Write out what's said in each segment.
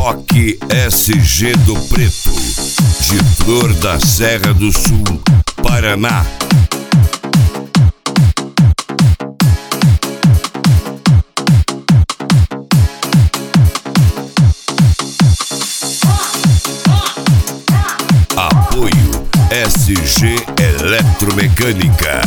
Reboque SG do Preto, de Flor da Serra do Sul, Paraná. Apoio SG Eletromecânica.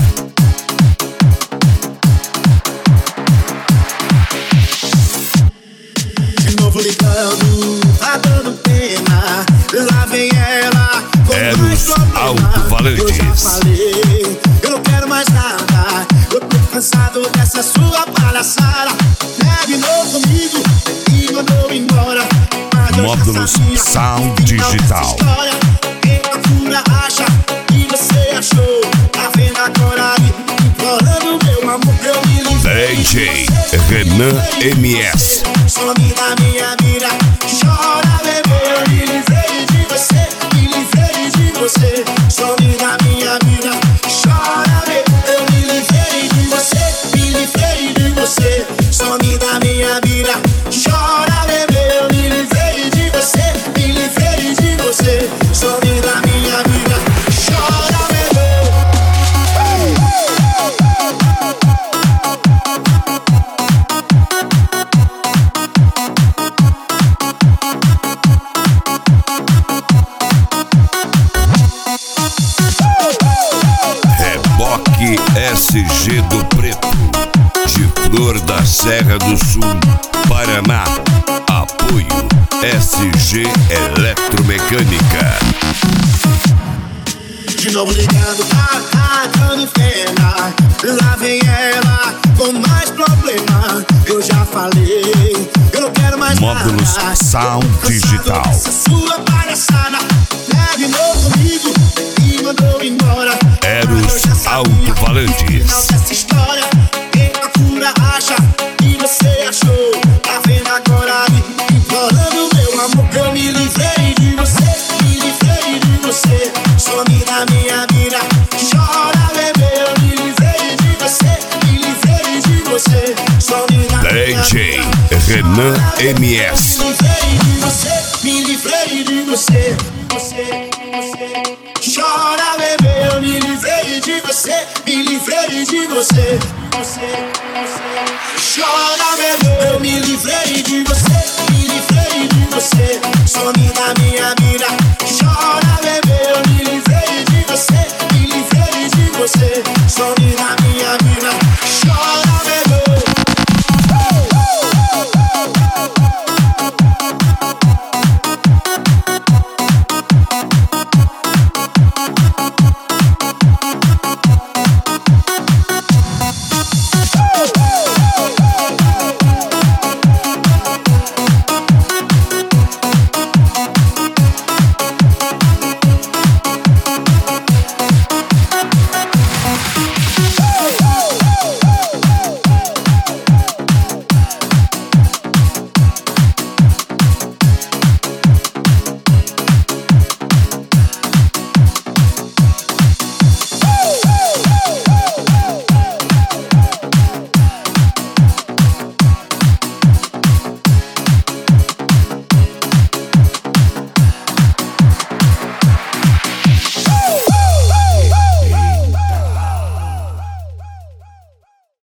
De novo ligando, tá dando pena. Lá vem ela com Eros Alto-Falantes. Eu já falei, eu não quero mais nada. Eu tô cansado dessa sua palhaçada. Terminou comigo e mandou embora. Módulos Sound Digital. Quem procura acha que você achou. Tá vendo agora aí, implorando meu amor. Eu me livrei DJ Renan MS. some da minha vida, chora bebê. Eu me livrei de você, me livrei de você. Some da minha vida, chora bebê. Eu me livrei de você, me livrei de você. Some da minha vida, chora bebê. Eu me livrei de você, me livrei de você. Some da minha vida, chora bebê. Reboque SG do Preto, de Flor da Serra do Sul, Paraná. Apoio SG Eletromecânica. De novo ligando, tá dando pena. Lá vem ela com mais problema. Eu já falei, eu não quero mais Módulos nada. Sound Tô cansado Digital. dessa sua palhaçada. Terminou comigo e mandou embora. Eros Alto-Falantes. Dessa história, quem procura acha que você achou. Tá vendo agora aí, implorando meu amor. Eu me livrei de você, me livrei de você. Some da minha vida, chora bebê. Eu me livrei de você, me livrei de você. Some da minha DJ vida, Renan chora, bebê. MS. Me livrei de você, me livrei de você. Chora bebê, eu me livrei de você, me livrei de você. Chora bebê, eu me livrei de você, me livrei de você. Some da minha vida, chora bebê, eu me livrei de você, me livrei de você. Some